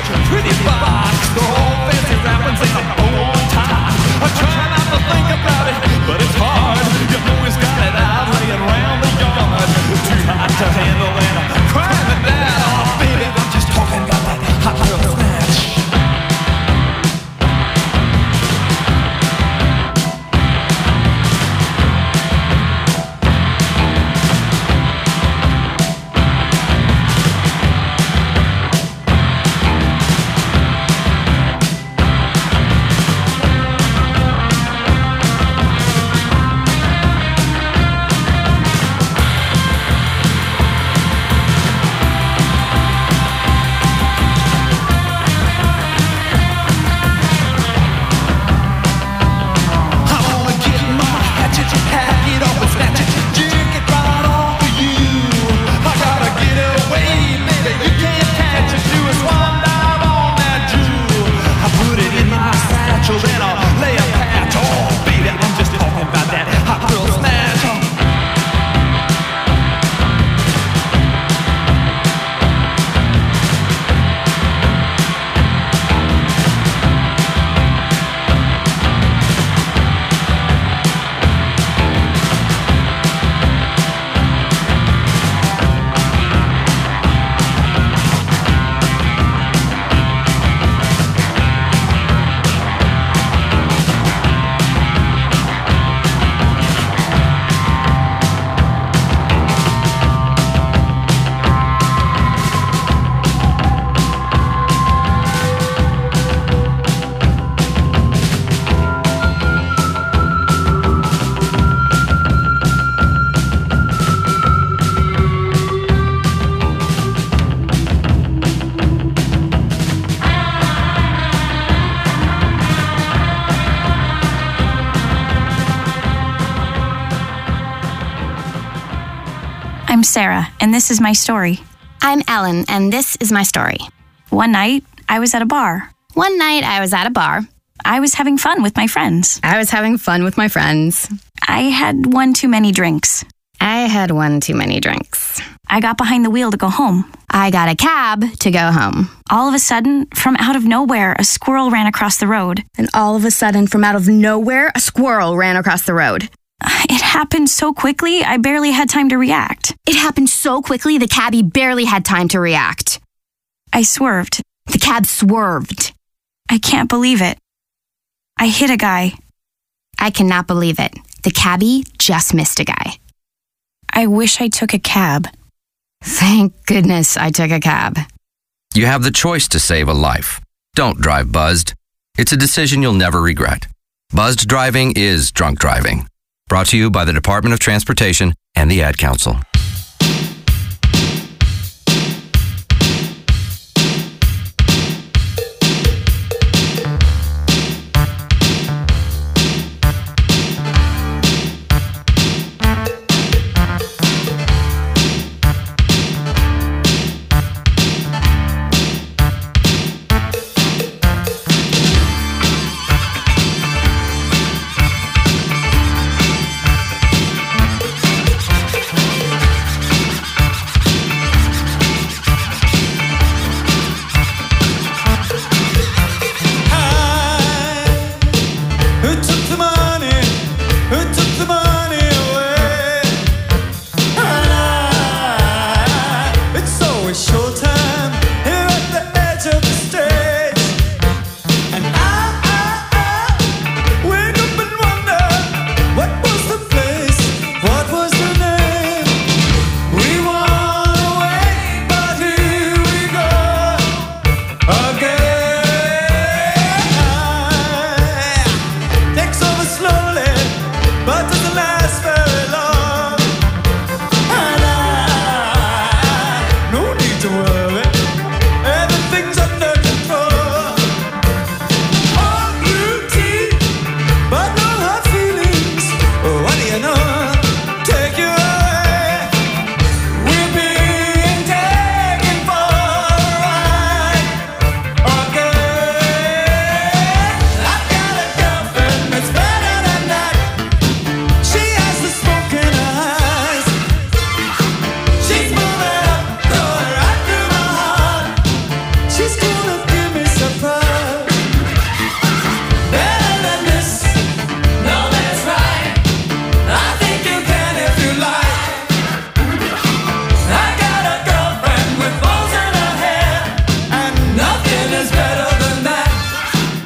pretty box. The whole fancy rapping thing I'm on top. I try not to think about it, but it's hard. You always got it out laying around the yard. Too hot to handle and I'm crying that off, baby. I'm just talking about that hot girl snatch. I'm Sarah, and this is my story. I'm Ellen, and this is my story. One night, I was at a bar. One night, I was at a bar. I was having fun with my friends. I was having fun with my friends. I had one too many drinks. I had one too many drinks. I got behind the wheel to go home. I got a cab to go home. All of a sudden, from out of nowhere, a squirrel ran across the road. And all of a sudden, from out of nowhere, a squirrel ran across the road. It happened so quickly, I barely had time to react. It happened so quickly, the cabbie barely had time to react. I swerved. The cab swerved. I can't believe it. I hit a guy. I cannot believe it. The cabbie just missed a guy. I wish I took a cab. Thank goodness I took a cab. You have the choice to save a life. Don't drive buzzed. It's a decision you'll never regret. Buzzed driving is drunk driving. Brought to you by the Department of Transportation and the Ad Council.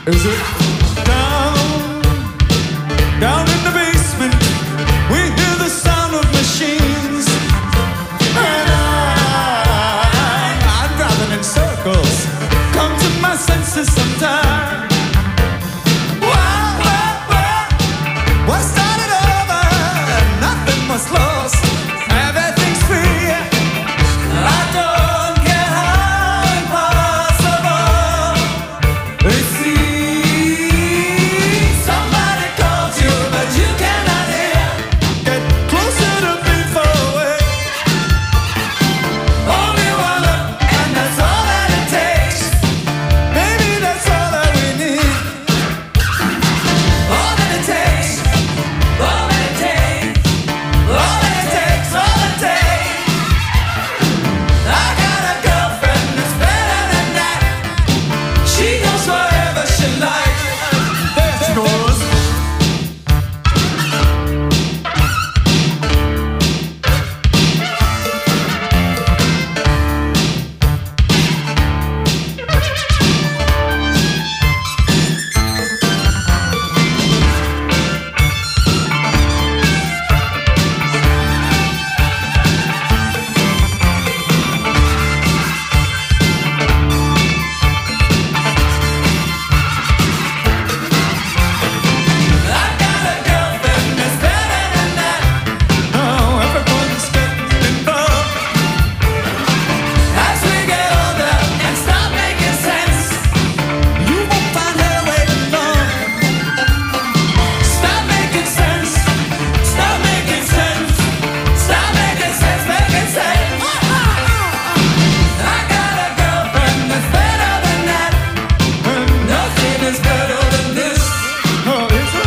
Is it down in the basement? We hear the sound of machines, and I'm driving in circles. Come to my senses sometime. What started over? Nothing was lost. Everything's free. I don't care how impossible it seems. Somebody calls you, but you cannot hear. Get closer to be far away. Only one look, and that's all that it takes. Maybe that's all that we need. All that it takes. All that it takes. All that it takes. All it takes. I got a girlfriend that's better than that. She goes wherever she likes. There she goes. I got a girlfriend that's better than that. Oh, everyone's getting involved. As we get older and start making sense, you won't find her waiting long. Stop making sense. Stop making sense. Stop making sense. Making sense. I got a girlfriend that's better than that. Nothing is better than this. Oh, is it?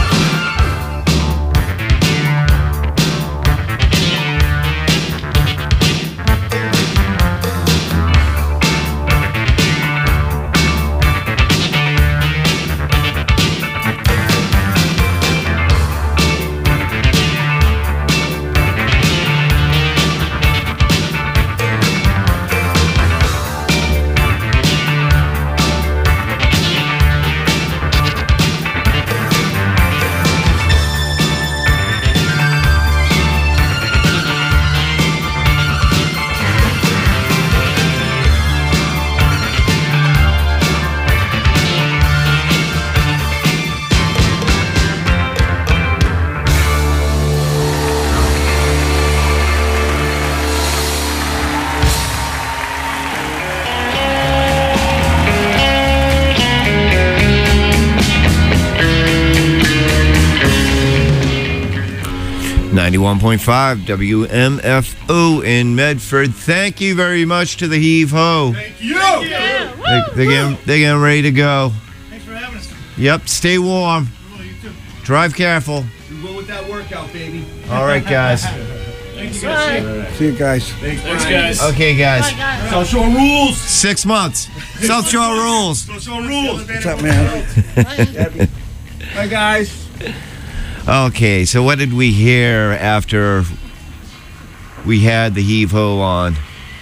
.5 WMFO in Medford. Thank you very much to the Heave Ho. Thank you. They're getting ready to go. Thanks for having us. Yep, stay warm. Well, you too. Drive careful. Do well with that workout, baby. All right, guys. Thank you guys. See you guys. Thanks guys. Okay, guys. South Shore rules. 6 months. South Shore rules. South Shore rules. What's up, man? Bye, guys. Okay, so what did we hear after we had the Heave Ho on?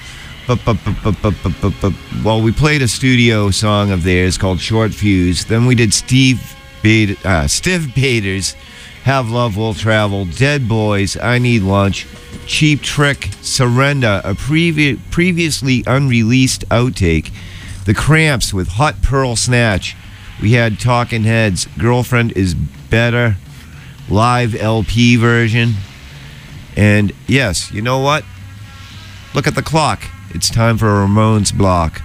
Well, we played a studio song of theirs called Short Fuse. Then we did Stiv Bader's Have Love Will Travel, Dead Boys, I Need Lunch, Cheap Trick, Surrender, a previously unreleased outtake, The Cramps with Hot Pearl Snatch. We had Talking Heads, Girlfriend Is Better, live LP version. And yes, you know what? Look at the clock. It's time for a Ramones block.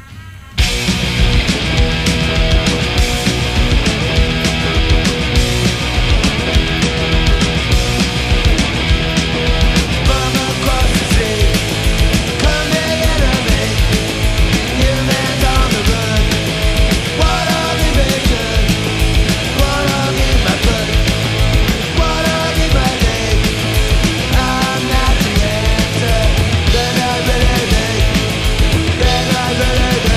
Better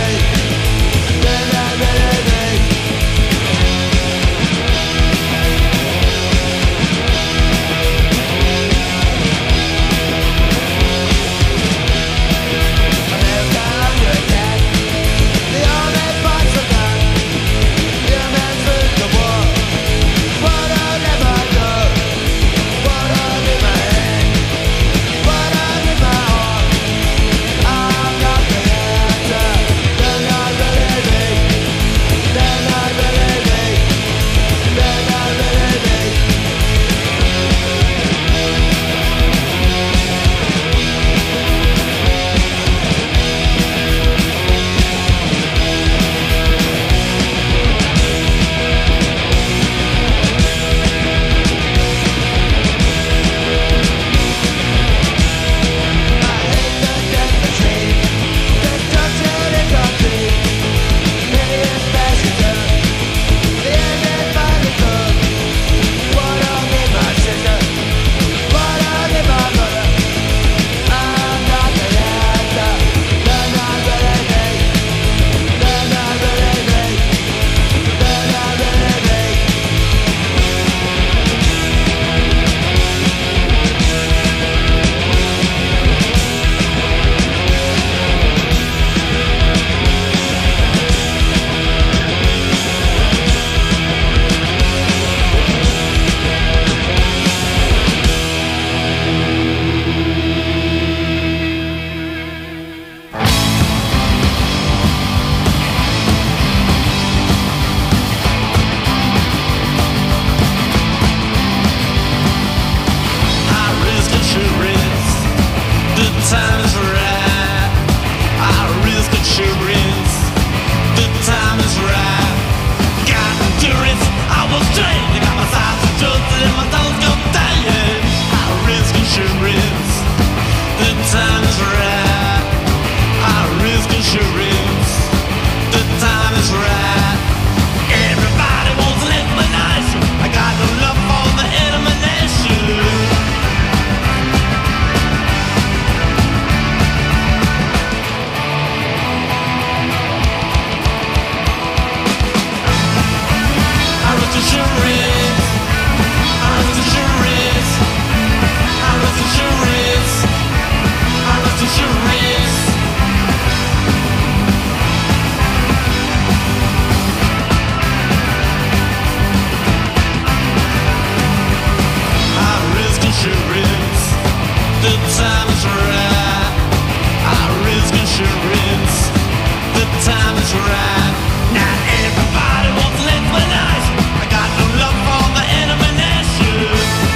insurance. The time is right. Not everybody wants to live my life. I got no love for the animation.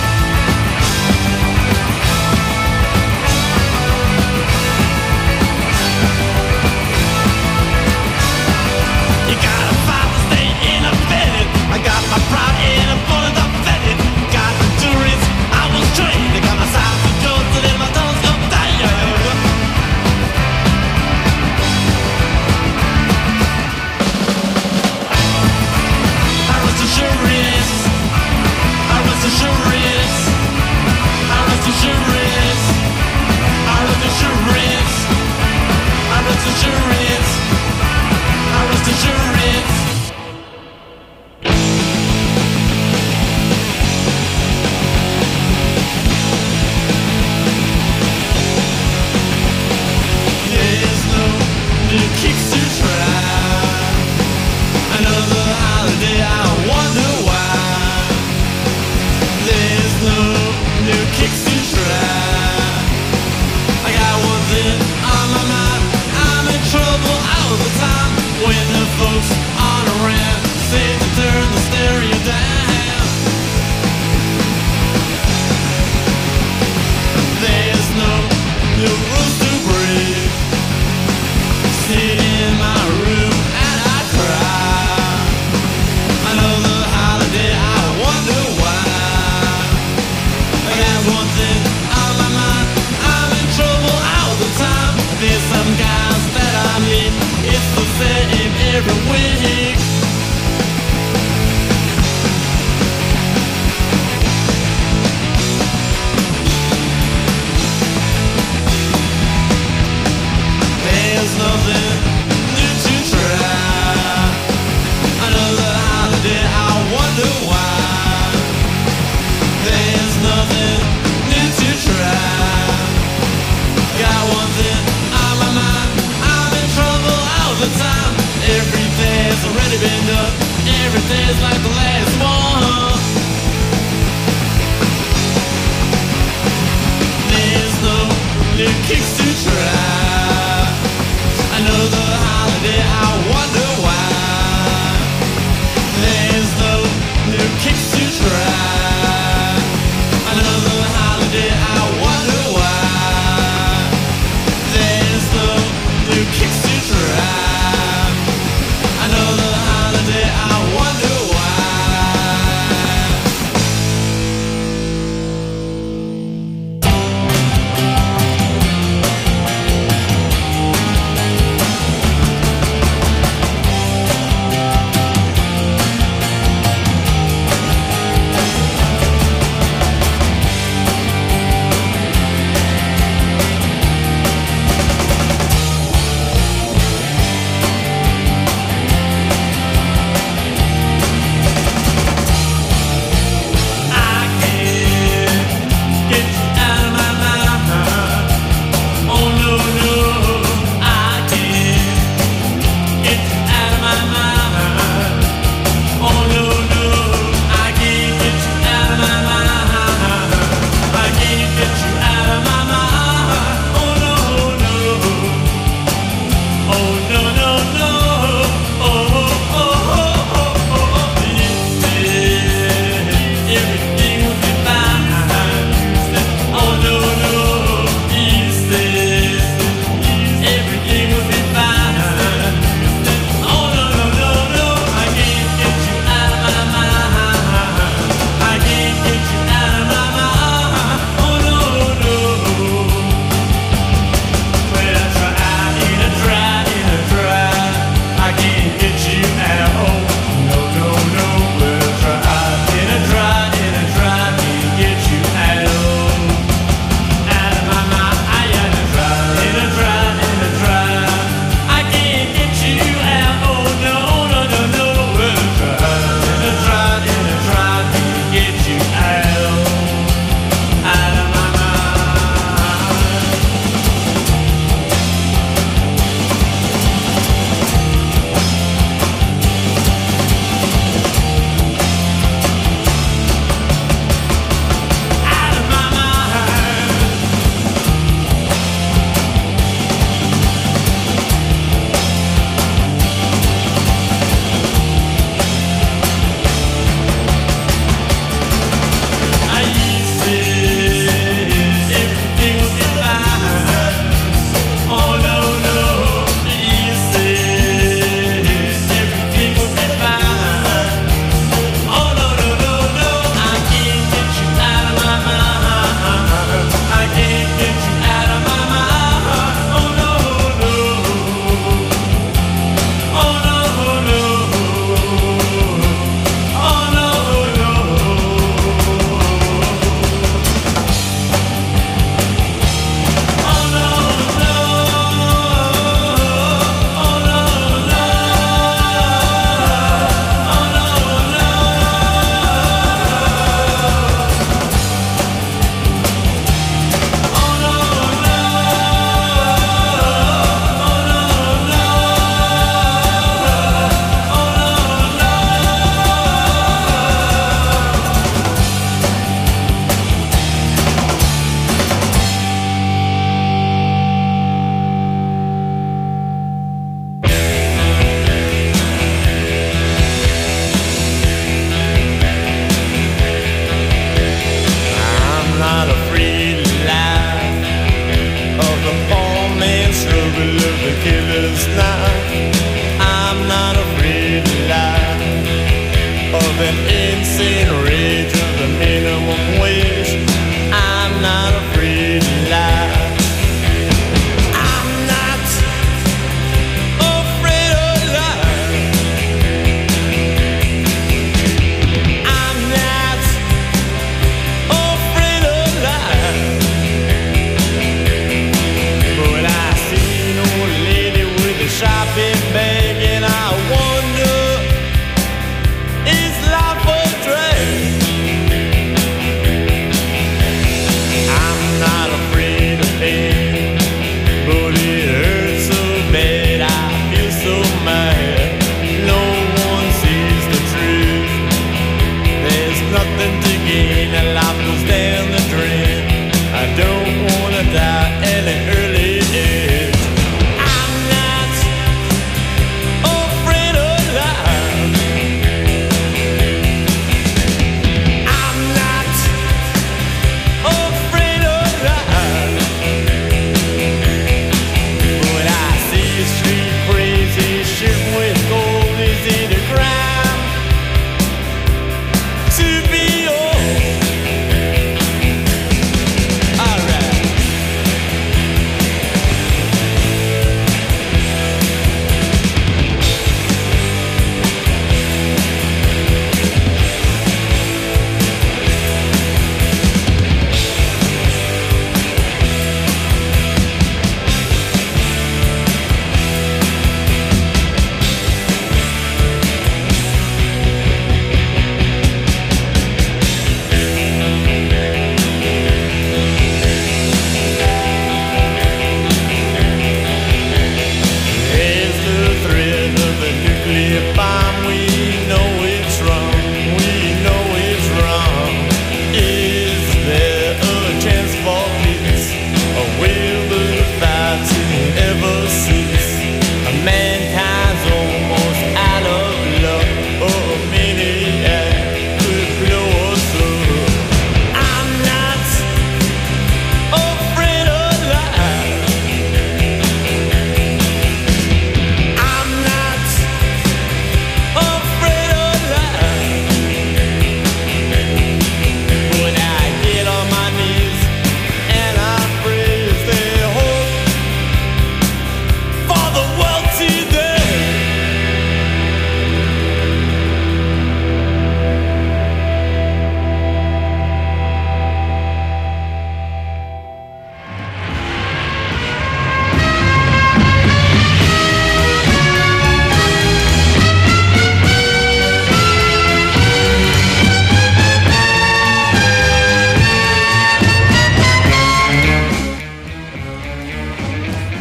You gotta fight to stay independent. I got my pride in a full of the fetid. Got the tourists, I was trained. I got my sides to go to let my toes go down. There's no new kicks to try. Another holiday, I wonder why. There's no new kicks to try. I got one thing on my mind. I'm in trouble all the time. When the folks aren't around, say to turn the stereo down. There's no new rules to break. Sit in my room and I cry. Another holiday, I wonder why. I got one thing on my mind. I'm in trouble all the time. There's some guys that I meet. It's the same every week. There's nothing new to try. Another holiday, I wonder why. There's nothing new to try. Got one thing on my mind. I'm in trouble all the time. Every day's already been done. Every day's like the last one. There's no new kicks to try. Another holiday, I wonder why. There's no new kicks to try. Another holiday, I wonder why. There's no new kicks to try. Another holiday, I wonder why.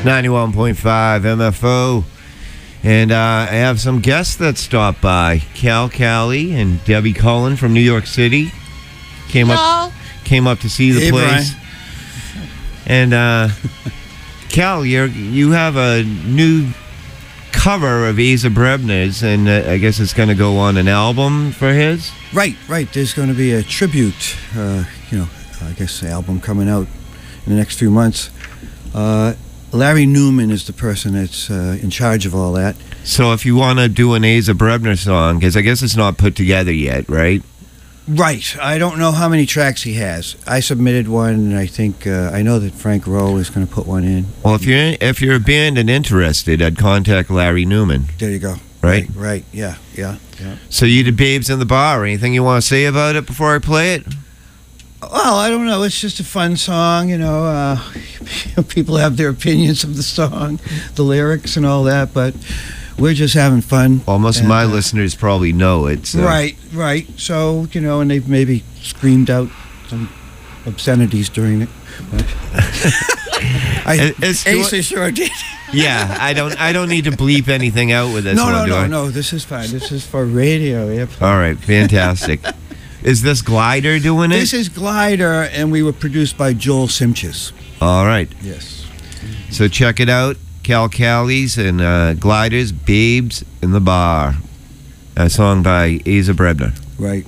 91.5 MFO. And I have some guests that stopped by. Cal Cali and Debbie Cullen from New York City came up to see the place. Brian. And Cal, you have a new cover of Asa Brebner's, and I guess it's going to go on an album for his? Right. There's going to be a tribute, I guess album coming out in the next few months. Larry Newman is the person that's in charge of all that. So if you want to do an Asa Brebner song, because I guess it's not put together yet, right? Right. I don't know how many tracks he has. I submitted one, and I think I know that Frank Rowe is going to put one in. Well, if you're a band and interested, I'd contact Larry Newman. There you go. Right. Yeah. So you did Babes in the Bar. Anything you want to say about it before I play it? Well, I don't know. It's just a fun song, People have their opinions of the song, the lyrics and all that, but we're just having fun. Well, most of my listeners probably know it. So. Right. So, and they've maybe screamed out some obscenities during it. Asa sure did. Yeah, I don't need to bleep anything out with this one, do I? No, this is fine. This is for radio. Yep. All right, fantastic. Is this Glider doing it? This is Glider, and we were produced by Joel Simches. All right. Yes. So check it out. Cal Cali's and Gliders, Babes in the Bar. A song by Asa Brebner. Right.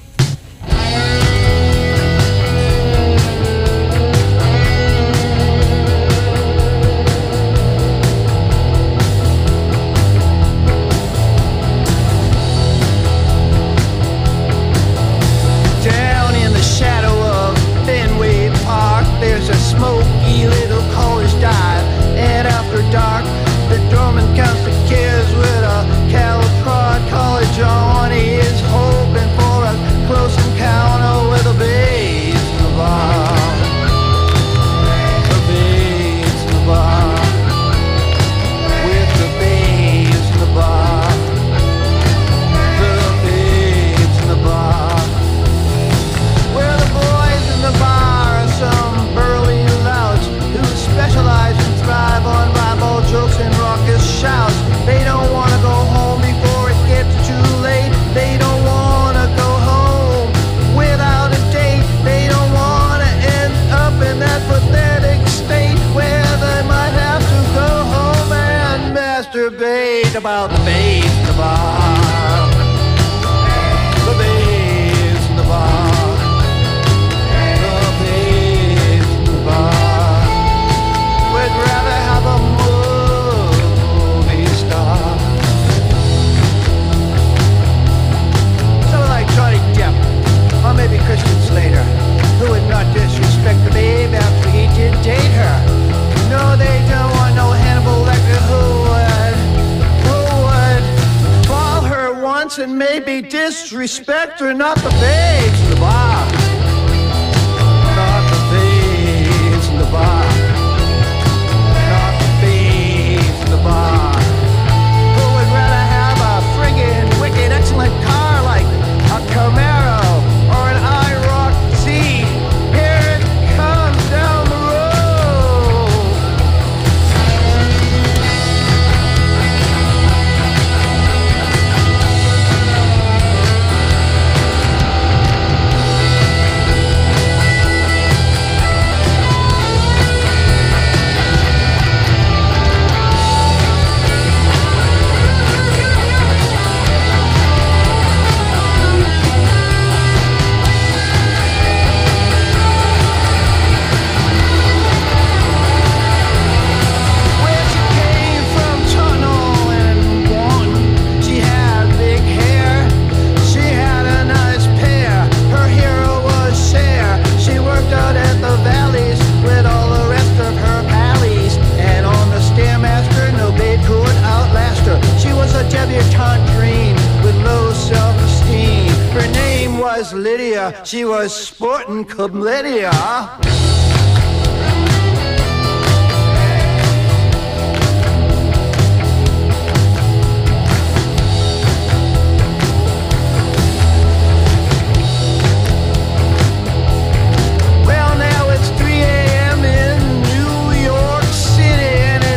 About the babes in the bar, the babes in the bar, the babes in the bar. We'd rather have a movie star. Someone like Johnny Depp, or maybe Christian Slater, who would not disrespect the babe after he did date her. No, they don't want no Hannibal Lecter who and maybe disrespect her, not the babes in the bar. Not the babes in the bar. Not the babes in the bar. Who would rather have a friggin' wicked excellent car like a Camaro or an IROC Z? Here it comes down the road. Lydia, she was sporting chlamydia. Well, now it's 3 a.m. in New York City, and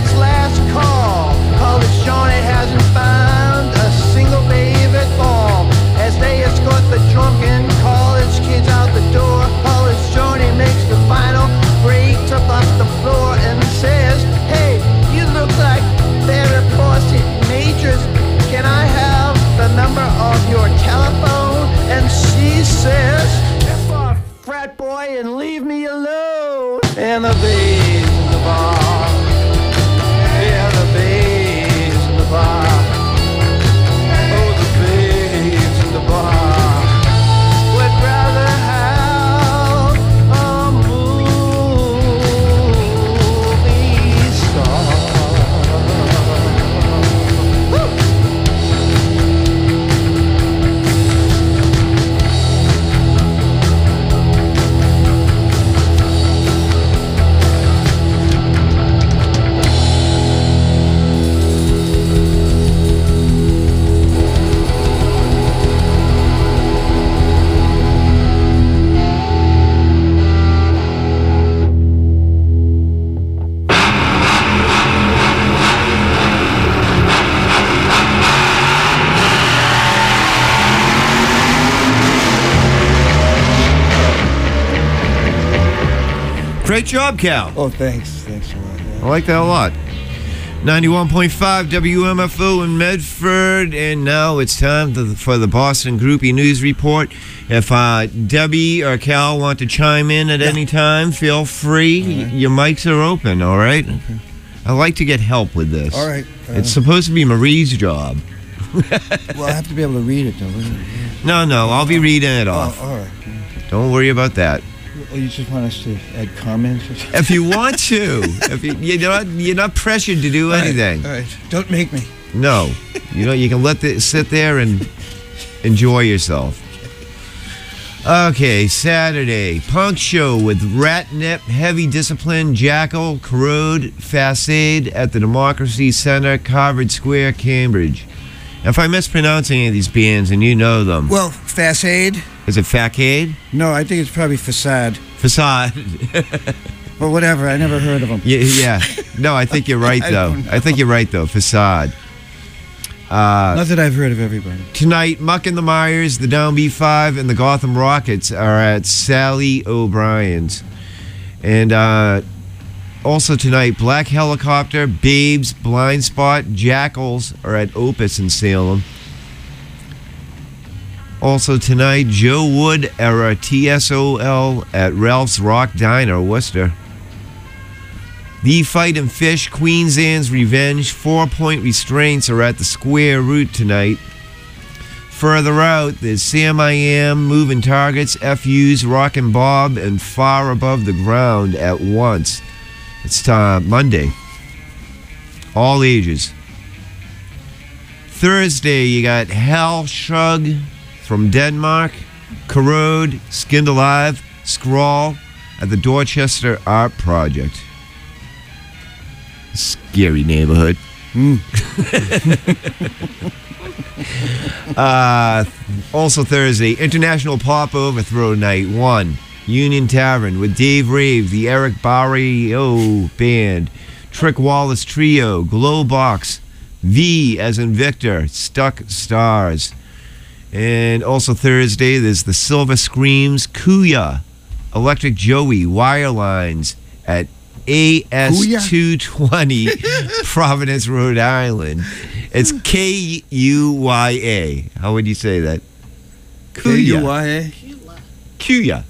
Great job, Cal. Oh, thanks. Thanks a lot. Yeah. I like that a lot. 91.5 WMFO in Medford, and now it's time for the Boston Groupie News Report. If Debbie or Cal want to chime in at any time, feel free. Right. Your mics are open, all right? Okay. I like to get help with this. All right. It's supposed to be Marie's job. Well, I have to be able to read it, though. Isn't it? No, I'll be reading it off. Oh, all right. Don't worry about that. Oh, you just want us to add comments or something? If you want to. If you're not pressured to do anything. All right. Don't make me. No. You can sit there and enjoy yourself. Okay, Saturday. Punk show with Ratnip, Heavy Discipline, Jackal, Corrode, Facade at the Democracy Center, Harvard Square, Cambridge. If I mispronounce any of these bands and you know them. Well, Facade. Is it Facade? No, I think it's probably Facade. Facade. Well, whatever. I never heard of them. Yeah. No, I think you're right, though. I think you're right, though. Facade. Not that I've heard of everybody. Tonight, Muck and the Myers, the Downbeat 5, and the Gotham Rockets are at Sally O'Brien's. And also tonight, Black Helicopter, Babes, Blind Spot, Jackals are at Opus in Salem. Also tonight, Joe Wood era TSOL at Ralph's Rock Diner, Worcester. The Fight and Fish, Queen's Anne's Revenge, 4-point restraints are at the Square Root tonight. Further out, there's Sam I Am, Moving Targets, FU's, Rockin' Bob, and Far Above the Ground at once. It's Monday. All ages. Thursday, you got Hal Shrug from Denmark, Corrode, Skinned Alive, Scrawl at the Dorchester Art Project. Scary neighborhood. Also Thursday, International Pop Overthrow Night 1, Union Tavern with Dave Rave, the Eric Barrio Band, Trick Wallace Trio, Glow Box, V as in Victor, Stuck Stars. And also Thursday, there's the Silver Screams, Kuya, Electric Joey, Wirelines at AS220, Providence, Rhode Island. It's Kuya. How would you say that? Kuya. Kuya.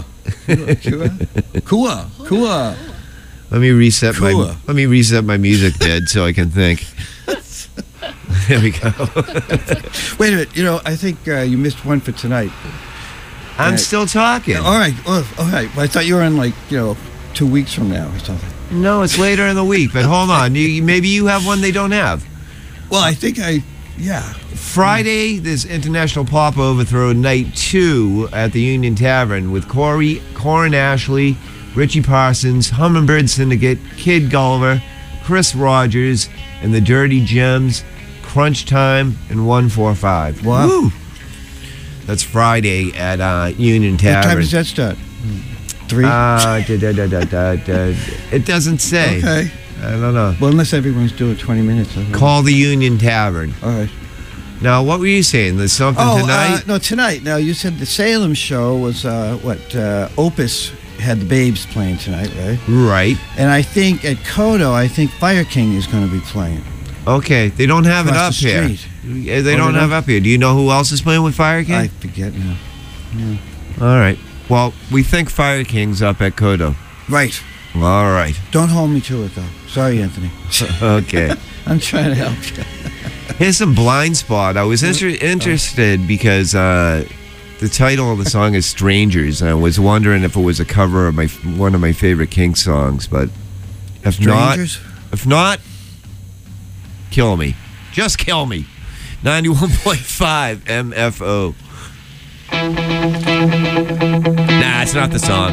Kua. Let me reset my music bed so I can think. There we go. Wait a minute. I think you missed one for tonight. I'm still talking. All right. All right. Well, I thought you were in 2 weeks from now or something. No, it's later in the week. But hold on. Maybe you have one they don't have. Well, I think Friday, there's International Pop Overthrow Night 2 at the Union Tavern with Corin Ashley, Richie Parsons, Hummingbird Syndicate, Kid Gulliver, Chris Rogers, and the Dirty Gems, Crunch Time, and 145. Wow. Woo! That's Friday at Union Tavern. What time does that start? 3? It doesn't say. Okay. I don't know. Well, unless everyone's doing 20 minutes. Call the Union Tavern. All right. Now, what were you saying? There's something tonight? No, tonight. Now, you said the Salem show was, Opus had the Babes playing tonight, right? Right. And I think at Kodo, Fire King is going to be playing. Okay. They don't have it up here. They don't have up here. Do you know who else is playing with Fire King? I forget now. Yeah. All right. Well, we think Fire King's up at Kodo. Right. All right. Don't hold me to it, though. Sorry, Anthony. Okay. I'm trying to help you. Here's some Blind Spot. I was interested because the title of the song is Strangers, and I was wondering if it was a cover of one of my favorite Kinks songs, but if not, kill me. Just kill me. 91.5 MFO. Nah, it's not the song.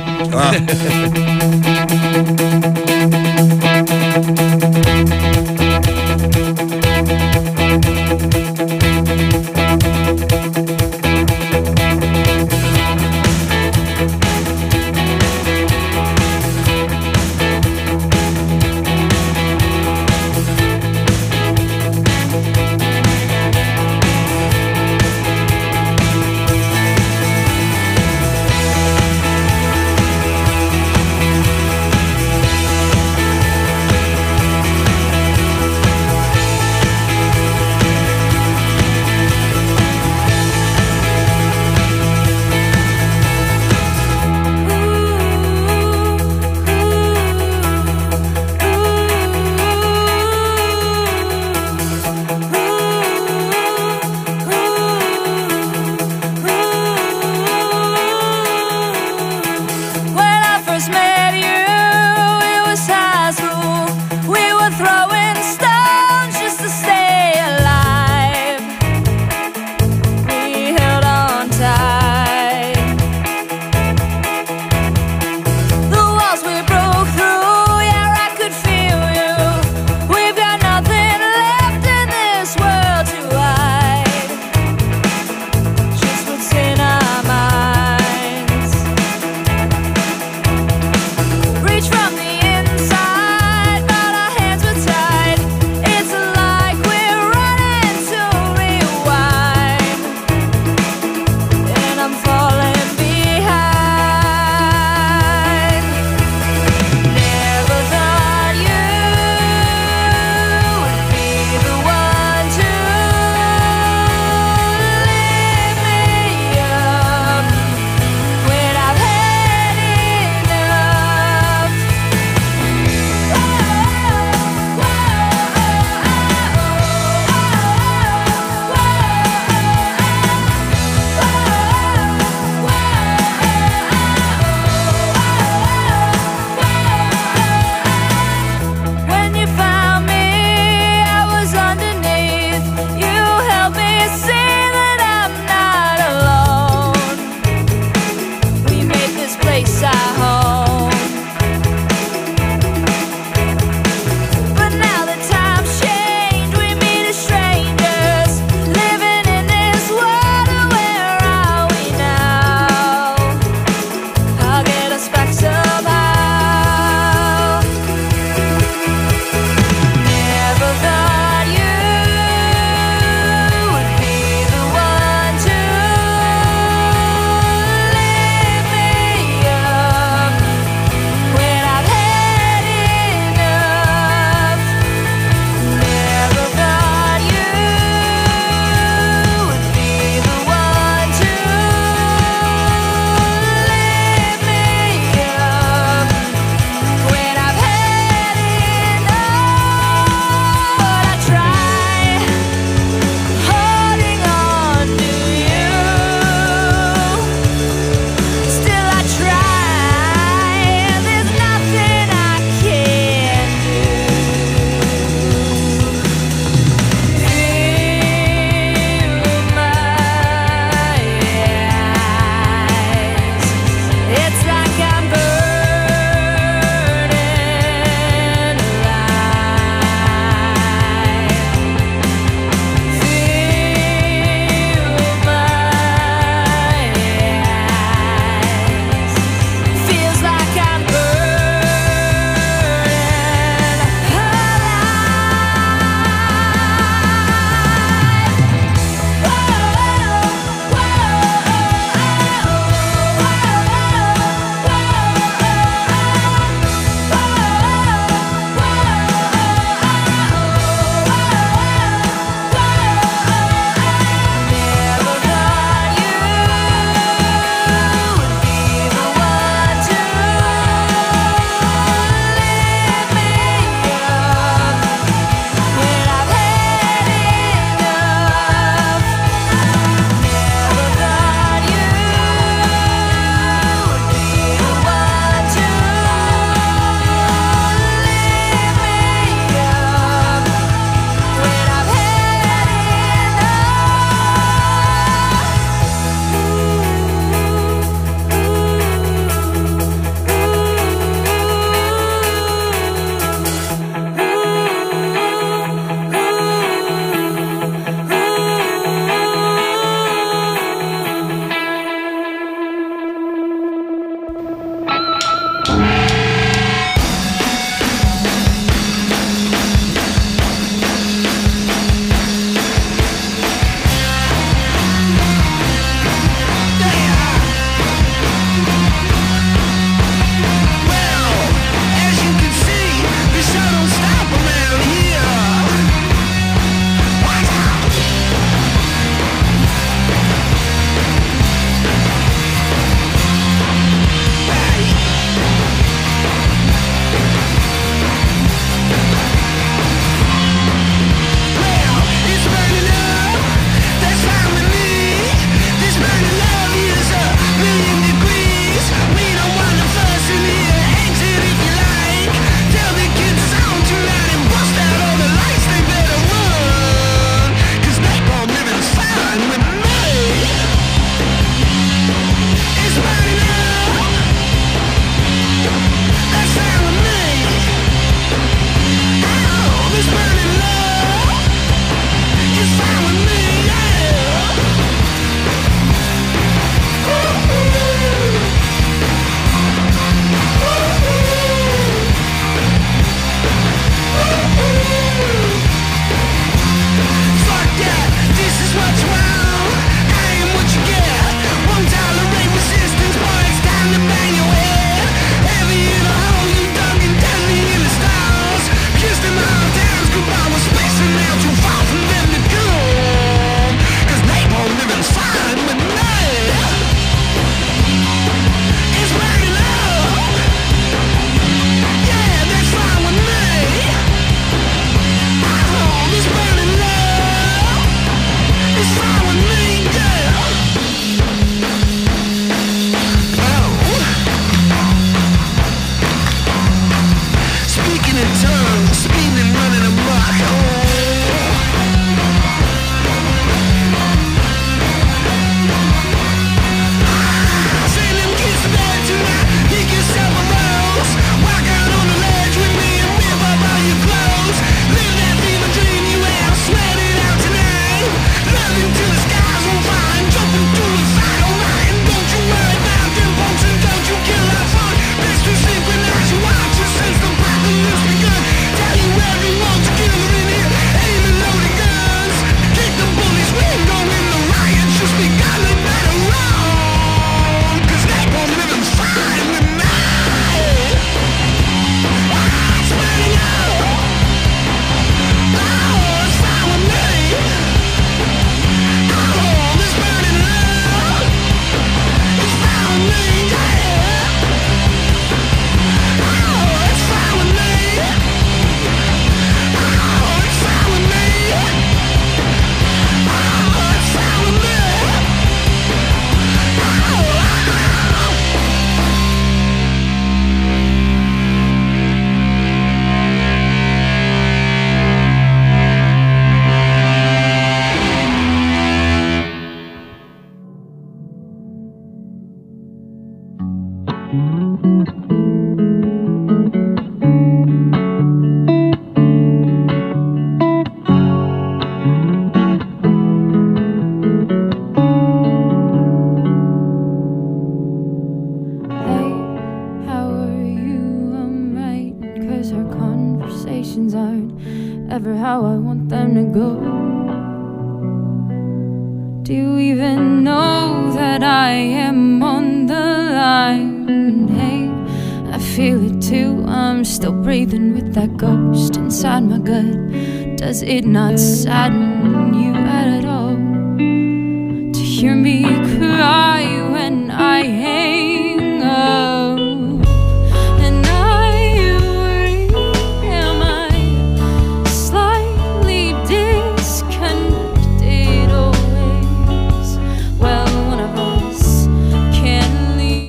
Do you even know that I am on the line? Hey, I feel it too. I'm still breathing with that ghost inside my gut. Does it not sadden you at all to hear me cry when I hang up? And I worry, am I slightly disconnected always? Well, one of us can leave.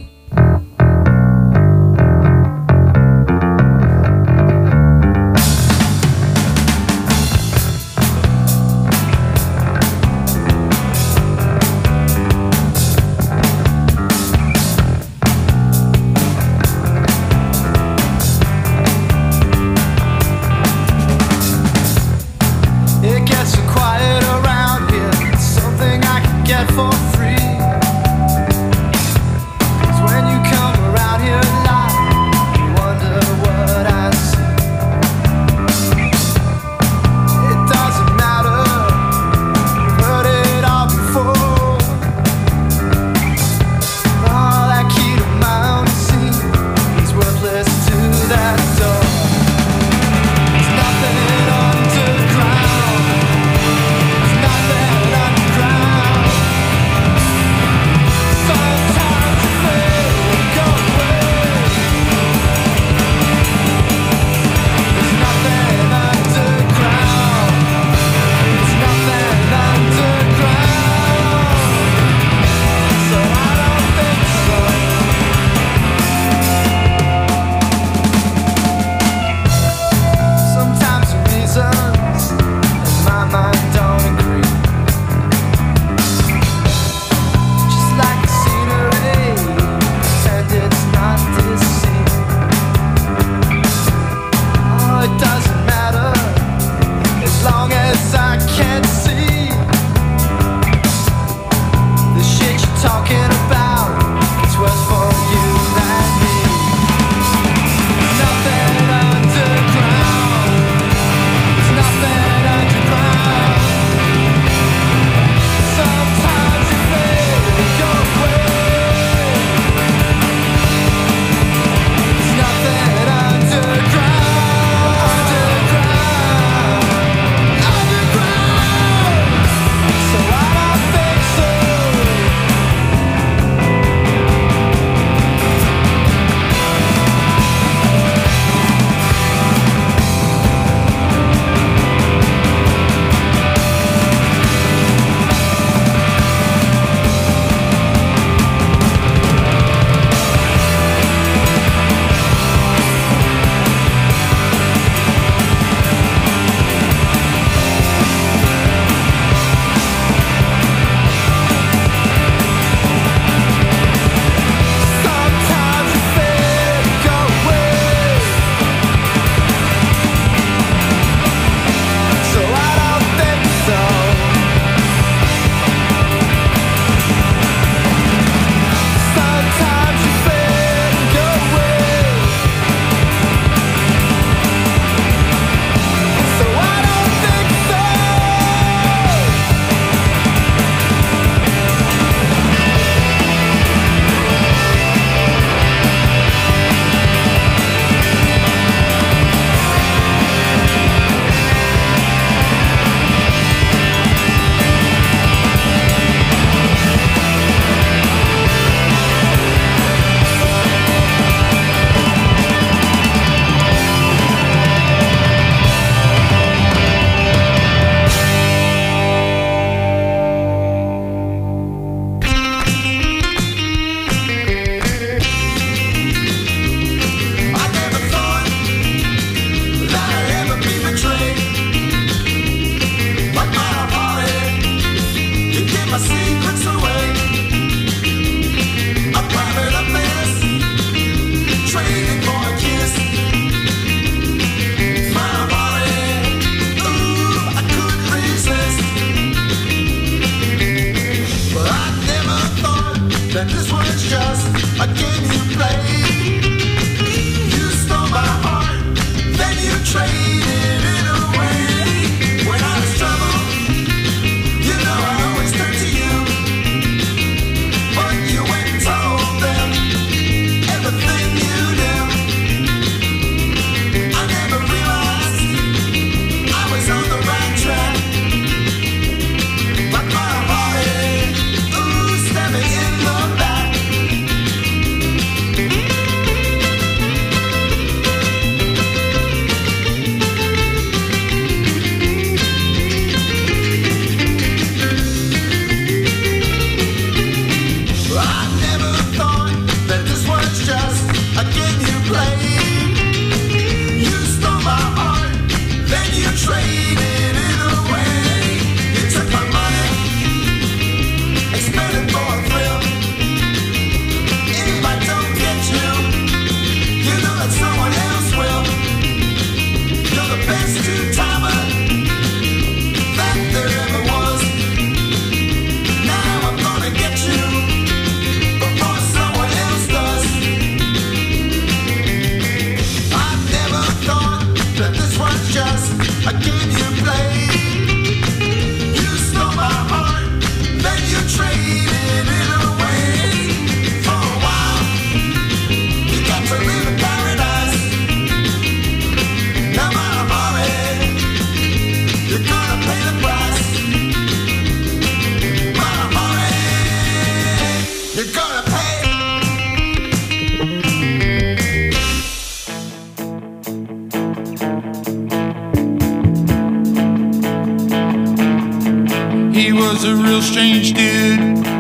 He was a real strange dude.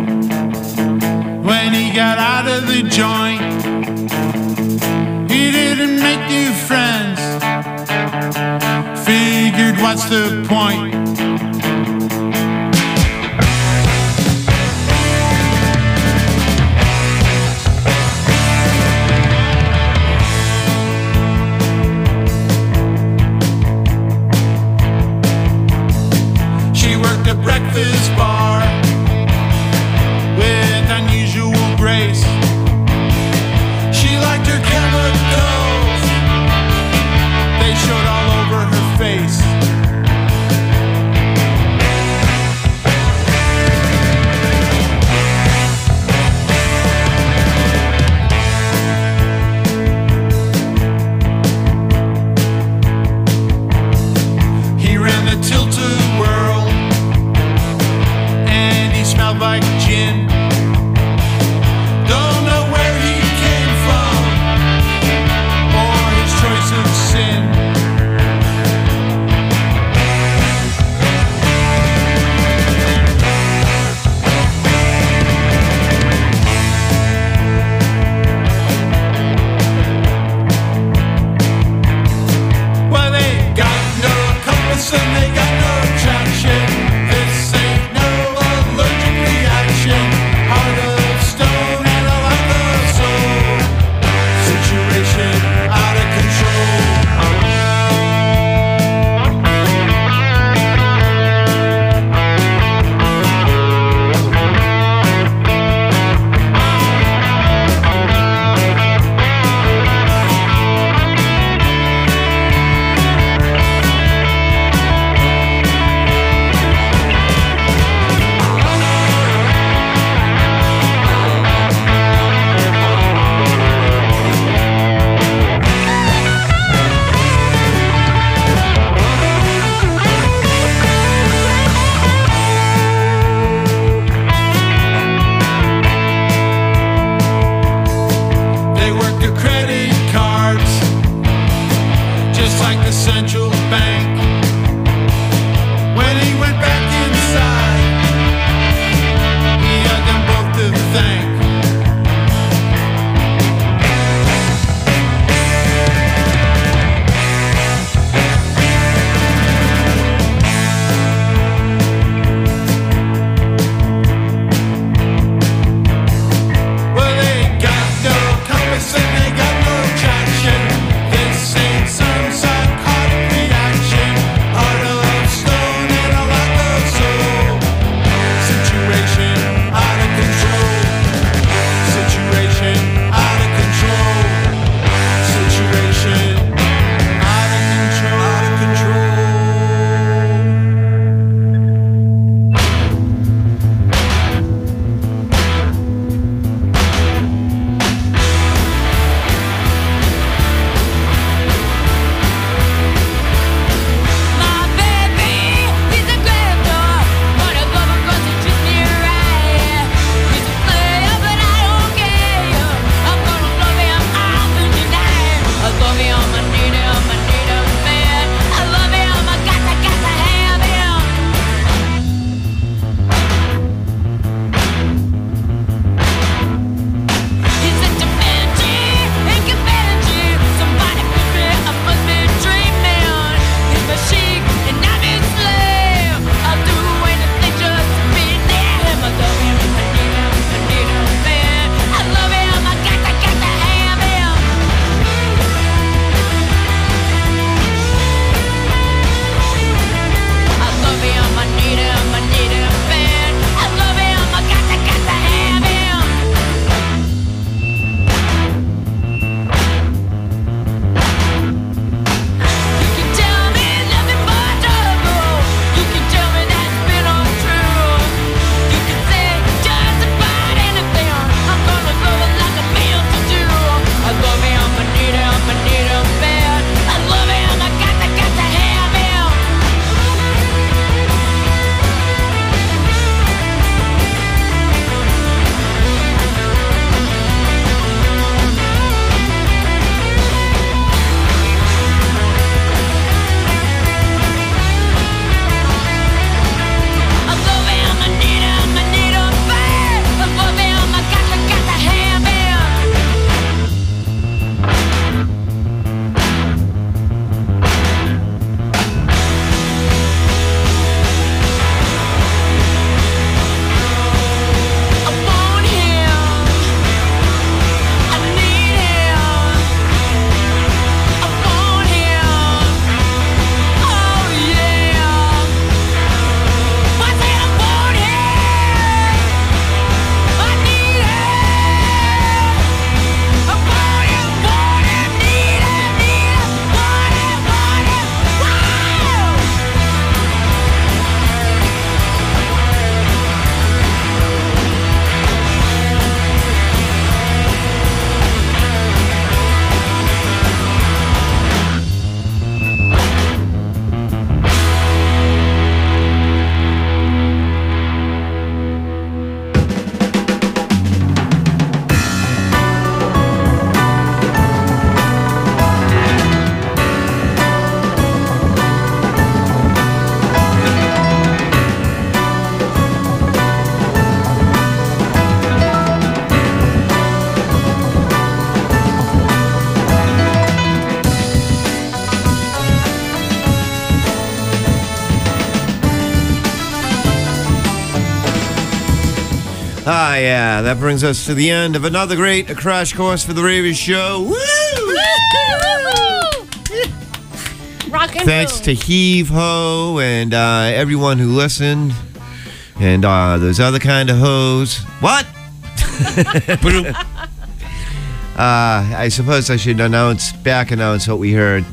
When he got out of the joint, he didn't make new friends. Figured, what's the point? She worked a breakfast bar with unusual grace. She liked her chemicals, they showed all over her face. He ran the tilted world Ah, yeah, that brings us to the end of another great Crash Course for the Ravers show. Woo! Rock and Thanks to Heave Ho and everyone who listened. And those other kind of hoes. What? I suppose I should announce what we heard.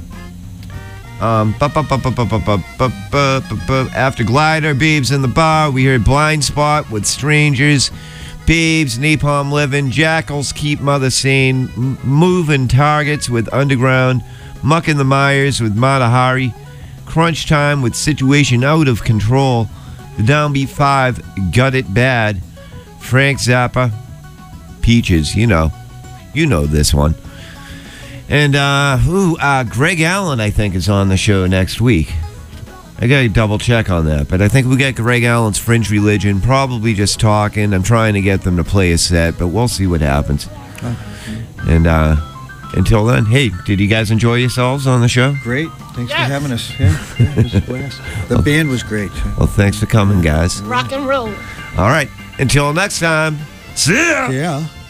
After Glider, Babes in the Bar, we heard Blind Spot with Strangers, Babes, Napalm Livin', Jackals Keep Mother Sane, Moving Targets with Underground, Muck in the Myers with Mata Hari, Crunch Time with Situation Out of Control, The Downbeat 5, Got It Bad, Frank Zappa, Peaches, you know this one. And Greg Allen, I think, is on the show next week. I gotta double check on that, but I think we got Greg Allen's Fringe Religion, probably just talking. I'm trying to get them to play a set, but we'll see what happens. And until then, hey, did you guys enjoy yourselves on the show? Great. Thanks for having us. Yeah, it was a blast. The band was great. Well, thanks for coming, guys. Rock and roll. All right, until next time, see ya! Yeah.